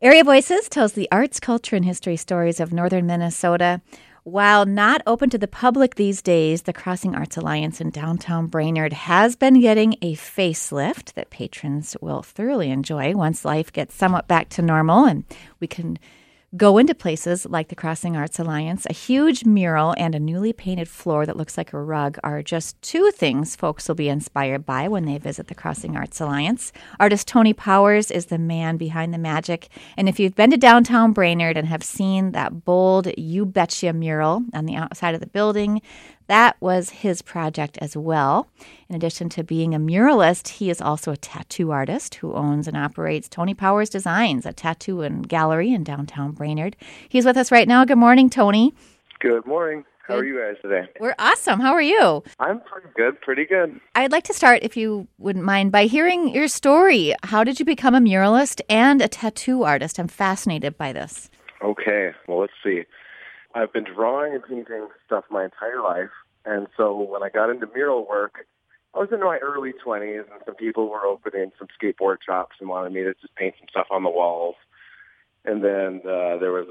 Area Voices tells the arts, culture, and history stories of northern Minnesota. While not open to the public these days, the Crossing Arts Alliance in downtown Brainerd has been getting a facelift that patrons will thoroughly enjoy once life gets somewhat back to normal and we can go into places like the Crossing Arts Alliance. A huge mural and a newly painted floor that looks like a rug are just two things folks will be inspired by when they visit the Crossing Arts Alliance. Artist Tony Powers is the man behind the magic. And if you've been to downtown Brainerd and have seen that bold You Betcha mural on the outside of the building, that was his project as well. In addition to being a muralist, he is also a tattoo artist who owns and operates Tony Powers Designs, a tattoo and gallery in downtown Brainerd. He's with us right now. Good morning, Tony. Good morning. How are you guys today? We're awesome. How are you? I'm pretty good. I'd like to start, if you wouldn't mind, by hearing your story. How did you become a muralist and a tattoo artist? I'm fascinated by this. Okay, well, let's see. I've been drawing and painting stuff my entire life, and so when I got into mural work, I was in my early 20s, and some people were opening some skateboard shops and wanted me to just paint some stuff on the walls. And then there was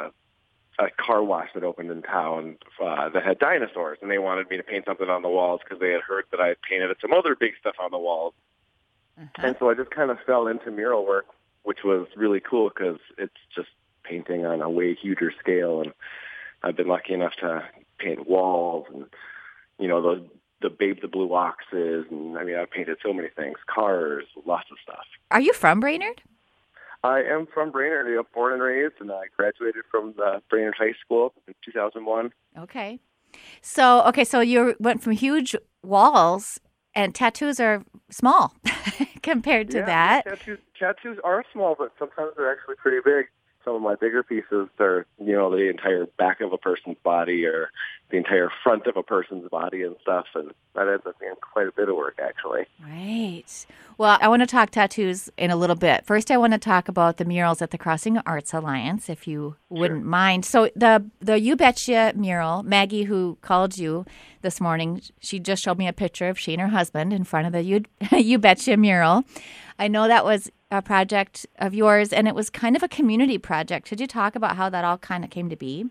a car wash that opened in town that had dinosaurs, and they wanted me to paint something on the walls because they had heard that I had painted some other big stuff on the walls. And so I just kind of fell into mural work, which was really cool because it's just painting on a way huger scale, and I've been lucky enough to paint walls and, you know, the Babe the Blue Oxes, and I mean, I've painted so many things, cars, lots of stuff. Are you from Brainerd? I am from Brainerd. I'm born and raised, and I graduated from the Brainerd High School in 2001. Okay. So you went from huge walls, and tattoos are small compared to that. Tattoos are small, but sometimes they're actually pretty big. Some of my bigger pieces are, you know, the entire back of a person's body or the entire front of a person's body and stuff, and that ends up being quite a bit of work, actually. Right. Well, I want to talk tattoos in a little bit. First, I want to talk about the murals at the Crossing Arts Alliance, if you wouldn't mind. So the You Betcha mural, Maggie, who called you this morning, she just showed me a picture of she and her husband in front of the You Betcha mural. I know that was a project of yours, and it was kind of a community project. Could you talk about how that all kind of came to be?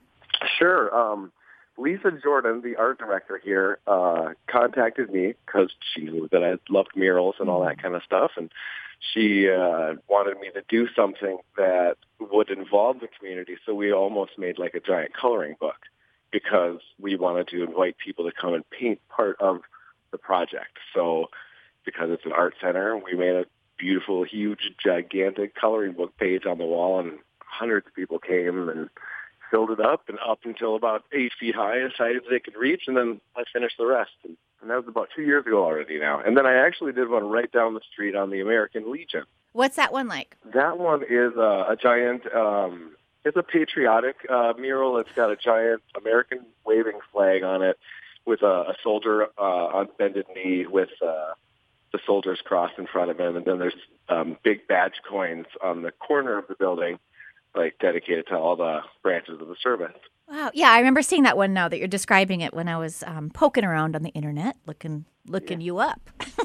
Sure. Lisa Jordan, the art director here, contacted me because she knew that I loved murals and all that kind of stuff, and she wanted me to do something that would involve the community, so we almost made like a giant coloring book because we wanted to invite people to come and paint part of the project. So because it's an art center, we made a beautiful, huge, gigantic coloring book page on the wall, and hundreds of people came and filled it up and up until about 8 feet high as high as they could reach, and then I finished the rest. And that was about 2 years ago already now. And then I actually did one right down the street on the American Legion. What's that one like? That one is a giant, it's a patriotic mural. It's got a giant American waving flag on it with a soldier on bended knee with the soldier's cross in front of him, and then there's big badge coins on the corner of the building, like dedicated to all the branches of the service. Wow. Yeah, I remember seeing that one now that you're describing it when I was poking around on the internet, looking you up.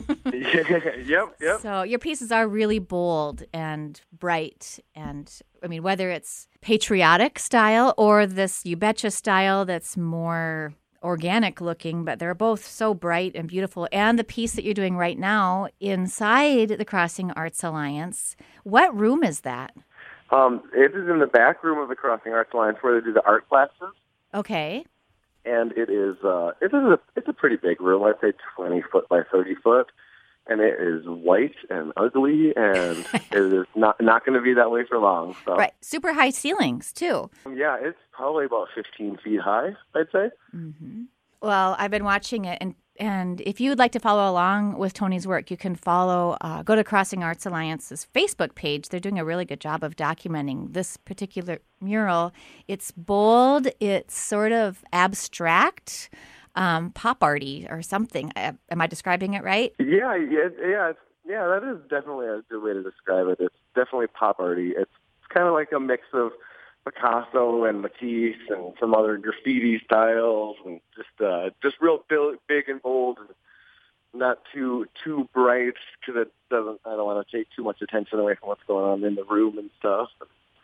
Yep. So your pieces are really bold and bright, and I mean, whether it's patriotic style or this You Betcha style that's more organic looking, but they're both so bright and beautiful. And the piece that you're doing right now inside the Crossing Arts Alliance, what room is that? It is in the back room of the Crossing Arts Alliance where they do the art classes. Okay. And it's a pretty big room. I'd say 20 foot by 30 foot. And it is white and ugly, and it is not going to be that way for long. So. Right. Super high ceilings, too. Yeah, it's probably about 15 feet high, I'd say. Mm-hmm. Well, I've been watching it, and if you would like to follow along with Tony's work, you can go to Crossing Arts Alliance's Facebook page. They're doing a really good job of documenting this particular mural. It's bold. It's sort of abstract. Pop arty or something. Am I describing it right? Yeah. That is definitely a good way to describe it. It's definitely pop arty. It's kind of like a mix of Picasso and Matisse and some other graffiti styles, and just real big and bold, and not too bright because I don't want to take too much attention away from what's going on in the room and stuff.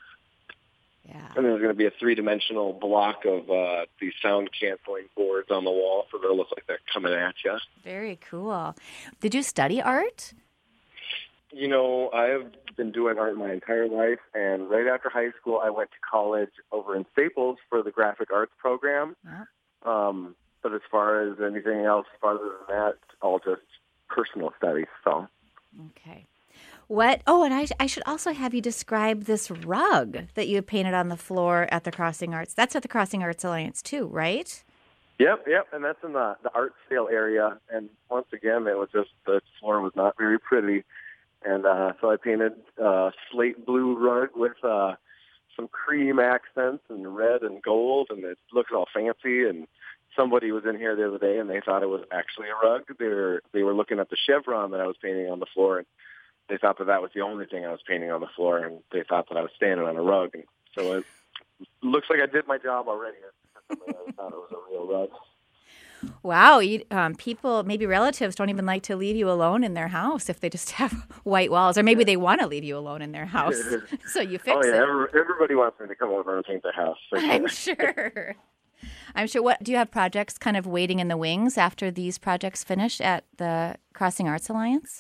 Yeah. And there's going to be a 3-dimensional block of these sound-canceling boards on the wall, so they'll look like they're coming at you. Very cool. Did you study art? You know, I have been doing art my entire life, and right after high school, I went to college over in Staples for the graphic arts program. Yeah. But as far as anything else farther than that, it's all just personal studies. So. Okay. What? Oh, and I should also have you describe this rug that you painted on the floor at the Crossing Arts. That's at the Crossing Arts Alliance too, right? Yep, and that's in the art sale area. And once again, it was just the floor was not very pretty. And so I painted a slate blue rug with some cream accents and red and gold, and it looks all fancy. And somebody was in here the other day, and they thought it was actually a rug. They were looking at the chevron that I was painting on the floor, and they thought that was the only thing I was painting on the floor, and they thought that I was standing on a rug. And so it looks like I did my job already. I thought it was a real rug. Wow. People, maybe relatives, don't even like to leave you alone in their house if they just have white walls. Or maybe they want to leave you alone in their house. So you fix it. Everybody wants me to come over and paint their house. I'm sure. I'm sure. What do you have projects kind of waiting in the wings after these projects finish at the Crossing Arts Alliance?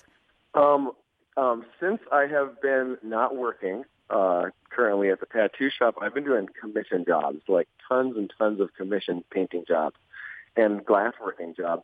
Since I have been not working currently at the tattoo shop, I've been doing commission jobs, like tons and tons of commission painting jobs and glassworking jobs.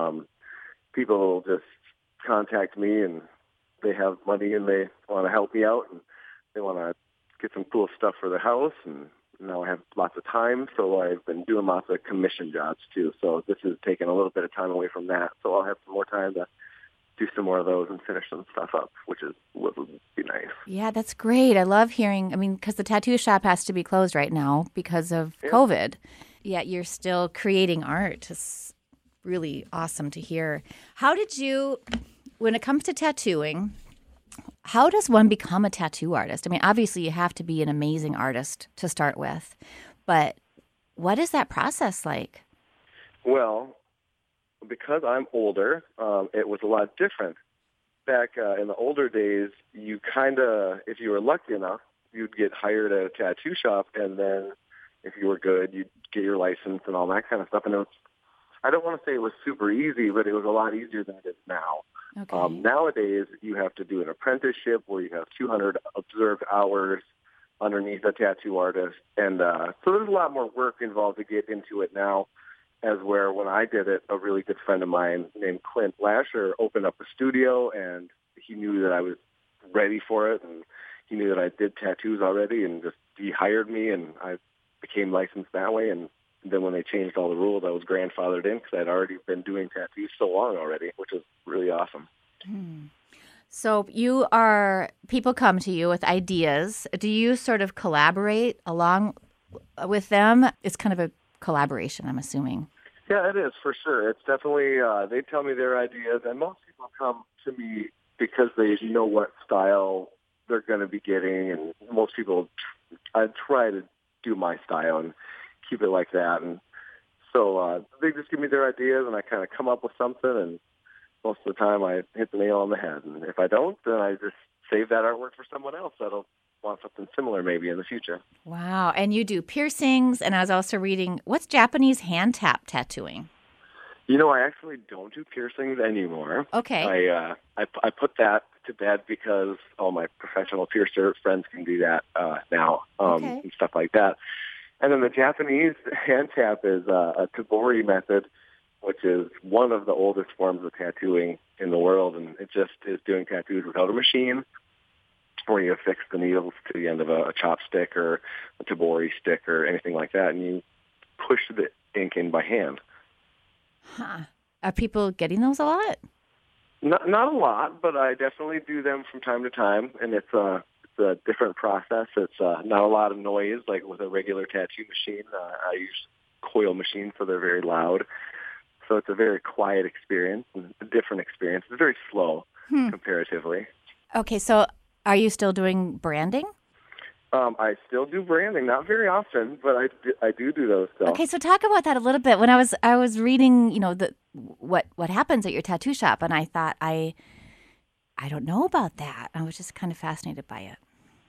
People just contact me, and they have money, and they want to help me out, and they want to get some cool stuff for their house, and now I have lots of time, so I've been doing lots of commission jobs too. So this is taking a little bit of time away from that, so I'll have some more time to do some more of those and finish some stuff up, which would be nice. Yeah, that's great. I love hearing, because the tattoo shop has to be closed right now because of COVID. Yet you're still creating art. It's really awesome to hear. How did you, when it comes to tattooing, how does one become a tattoo artist? Obviously you have to be an amazing artist to start with, but what is that process like? Well, because I'm older, it was a lot different. Back in the older days, you if you were lucky enough, you'd get hired at a tattoo shop, and then if you were good, you'd get your license and all that kind of stuff. And I don't want to say it was super easy, but it was a lot easier than it is now. Okay. Nowadays, you have to do an apprenticeship where you have 200 observed hours underneath a tattoo artist. And so there's a lot more work involved to get into it now, as where when I did it, a really good friend of mine named Clint Lasher opened up a studio, and he knew that I was ready for it, and he knew that I did tattoos already, and he hired me, and I became licensed that way. And then when they changed all the rules, I was grandfathered in because I'd already been doing tattoos so long already, which was really awesome. So people come to you with ideas. Do you sort of collaborate along with them? It's kind of a collaboration, I'm assuming. Yeah, it is, for sure. It's definitely, they tell me their ideas, and most people come to me because they know what style they're going to be getting, and most people, I try to do my style and keep it like that. And so they just give me their ideas, and I kind of come up with something, and most of the time I hit the nail on the head. And if I don't, then I just save that artwork for someone else that'll want something similar maybe in the future. Wow. And you do piercings, and I was also reading, what's Japanese hand tap tattooing? I actually don't do piercings anymore. Okay. I put that to bed because all my professional piercer friends can do that now, and stuff like that. And then the Japanese hand tap is a Tobori method, which is one of the oldest forms of tattooing in the world, and it just is doing tattoos without a machine, where you affix the needles to the end of a chopstick or a Tobori stick or anything like that, and you push the ink in by hand. Huh. Are people getting those a lot? Not a lot, but I definitely do them from time to time, and it's a different process. It's not a lot of noise like with a regular tattoo machine. I use coil machines, so they're very loud. So it's a very quiet experience, and a different experience. It's very slow comparatively. Okay, so are you still doing branding? I still do branding, not very often, but I do those still. Okay, so talk about that a little bit. When I was reading, what happens at your tattoo shop, and I thought I don't know about that. I was just kind of fascinated by it.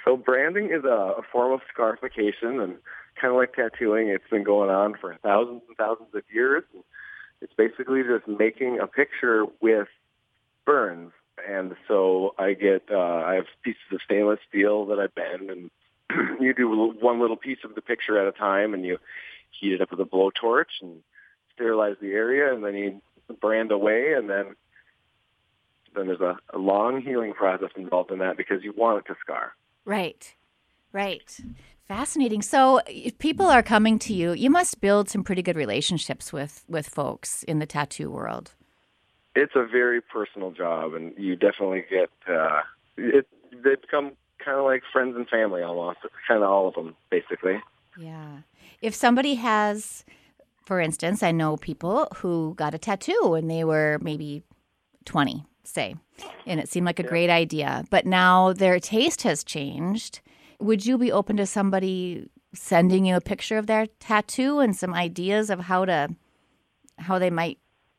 So branding is a form of scarification, and kind of like tattooing, it's been going on for thousands and thousands of years. It's basically just making a picture with burns. And so I have pieces of stainless steel that I bend, and you do one little piece of the picture at a time, and you heat it up with a blowtorch and sterilize the area, and then you brand away, and then there's a long healing process involved in that because you want it to scar. Right. Fascinating. So if people are coming to you, you must build some pretty good relationships with folks in the tattoo world. It's a very personal job, and you definitely get they become kind of like friends and family almost, kind of all of them, basically. Yeah. If somebody has, for instance, I know people who got a tattoo when they were maybe 20, say, and it seemed like a great idea, but now their taste has changed. Would you be open to somebody sending you a picture of their tattoo and some ideas of how they might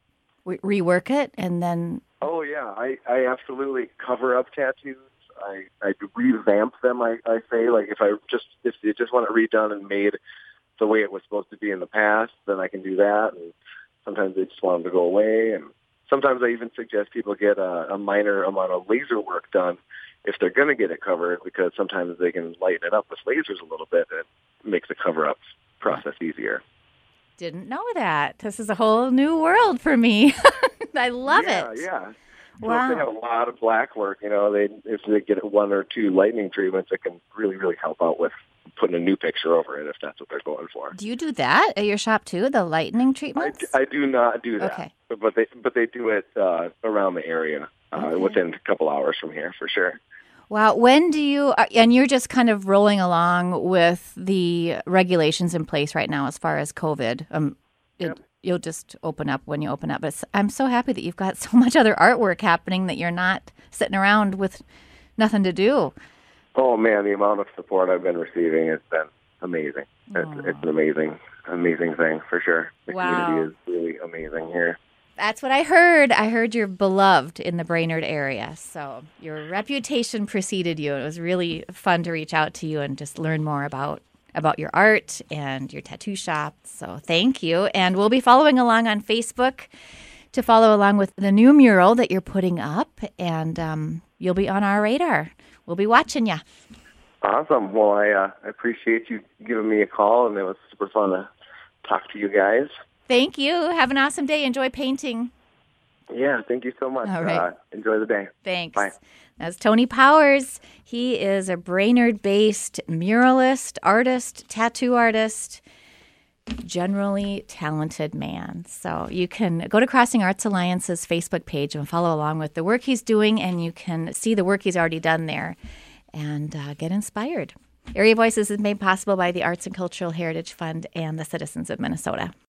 rework it and then? Oh yeah, I absolutely cover up tattoos. I revamp them. I say, like, if you just want it redone and made the way it was supposed to be in the past, then I can do that. And sometimes they just want them to go away, and sometimes I even suggest people get a minor amount of laser work done if they're going to get it covered, because sometimes they can lighten it up with lasers a little bit, and it makes the cover-up process easier. Didn't know that. This is a whole new world for me. I love it. Yeah. Wow. So if they have a lot of black work, if they get one or two lightning treatments, it can really, really help out with putting a new picture over it if that's what they're going for. Do you do that at your shop too, the lightning treatments? I do not do that. Okay. But they do it around the area within a couple hours from here for sure. Wow. When do you, and you're just kind of rolling along with the regulations in place right now as far as COVID. Yep. You'll just open up when you open up. But I'm so happy that you've got so much other artwork happening that you're not sitting around with nothing to do. Oh, man, the amount of support I've been receiving has been amazing. It's an amazing thing for sure. The community is really amazing here. That's what I heard. I heard you're beloved in the Brainerd area. So your reputation preceded you. It was really fun to reach out to you and just learn more about your art and your tattoo shop. So thank you. And we'll be following along on Facebook to follow along with the new mural that you're putting up. And you'll be on our radar. We'll be watching you. Awesome. Well, I appreciate you giving me a call, and it was super fun to talk to you guys. Thank you. Have an awesome day. Enjoy painting. Yeah, thank you so much. All right. Enjoy the day. Thanks. Bye. That's Tony Powers. He is a Brainerd-based muralist, artist, tattoo artist, generally talented man. So you can go to Crossing Arts Alliance's Facebook page and follow along with the work he's doing, and you can see the work he's already done there and get inspired. Area Voices is made possible by the Arts and Cultural Heritage Fund and the citizens of Minnesota.